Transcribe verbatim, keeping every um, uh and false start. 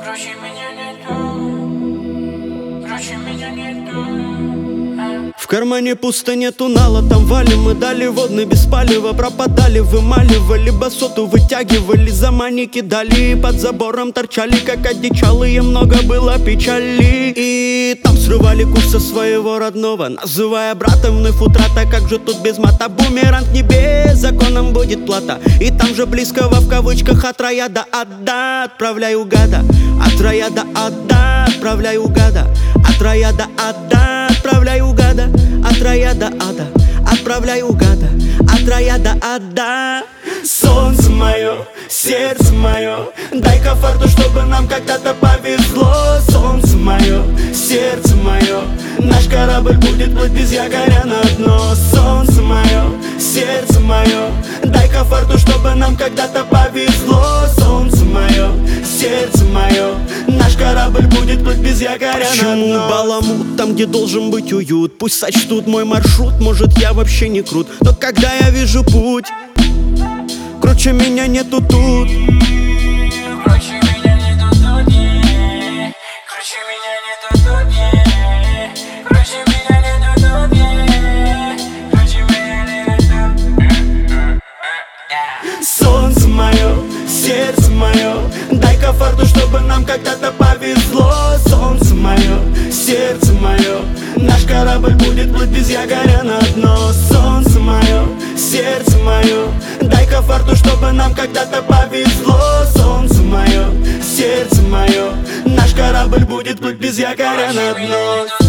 Короче, меня нету, короче, меня нету. В кармане пусто, нету нала, там валим. Мы дали водный без палева, пропадали, вымаливали, басоту вытягивали, за мани кидали, под забором торчали, как одичалые, много было печали. И там срывали курс со своего родного, называя братом вновь утрата. Как же тут без мата? Бумеранг небес, законом будет плата. И там же близкого в кавычках от рая до ада отправляю гада, от рая до ада отправляю гада, от рая до ада отправляю гада, от рая до ада отправляю гада, от рая до ада. Солнце мое, сердце мое, дай-ка фарту, чтобы нам когда-то повезло. Солнце мое, сердце мое, наш корабль будет плыть без якоря на дно. Солнце мое, сердце мое, дай-ка фарту, чтобы нам когда-то повезло. Солнце мое, сердце мое, наш корабль будет плыть без якоря на дно. Почему баламут там, где должен быть уют? Пусть сочтут мой маршрут, может я вообще не крут, но когда я вижу путь, круче меня нету тут. Короче, меня нету тут, yeah. Короче, меня нету тут, yeah. Короче, меня нету тут, yeah. Короче, меня нету тут. Солнце мое, сердце мое, дай-ка фарту, чтобы нам когда-то повезло. Солнце мое, сердце мое, наш корабль будет плыть без якоря на дно. Солнце мое, сердце мое, дай-ка фарту, чтобы нам когда-то повезло. Солнце мое, сердце мое, наш корабль будет плыть без якоря на дно.